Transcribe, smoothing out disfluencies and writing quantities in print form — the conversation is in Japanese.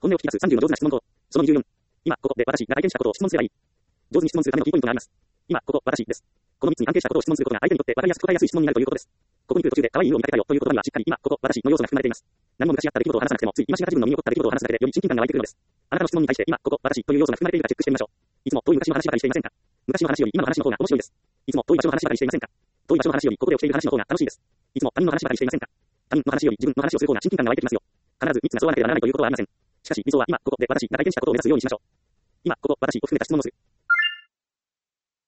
本音を聞き出す30の上手な質問法。その24。今、ここで私が体験したことを質問すればいい。上手に質問するためのキーポイントがあります。今、ここ、私です。この3つに関係したことを質問することが相手にとって分かりやすく答えやすい質問になるということです。ここに来る途中で可愛い犬を見かけたよという言葉にはしっかり今、ここ、私の要素が含まれています。何も昔あった出来事を話さなくても、つい今しがた自分の身に起こった出来事を話すだけでより親近感が湧いてくるのです。あなたの質問に対して今、ここ、私という要素が含まれているかチェックしてみましょう。いつも遠い昔の話ばかりしていませんか？昔の話より今の話の方が面白いです。いつも遠い場所の話ばかりしていませんか？遠い場所の話よりここで起きている話の方が楽しいです。いつも他人の話ばかりしていませんか？他人の話より自分の話をする方が親近感が湧いてきますよ。必ず3つが揃わなければならないということはありません。しかし理想は今、ここで私が体験したことを目指すようにしましょう。今、ここ、私を含めた質問をする。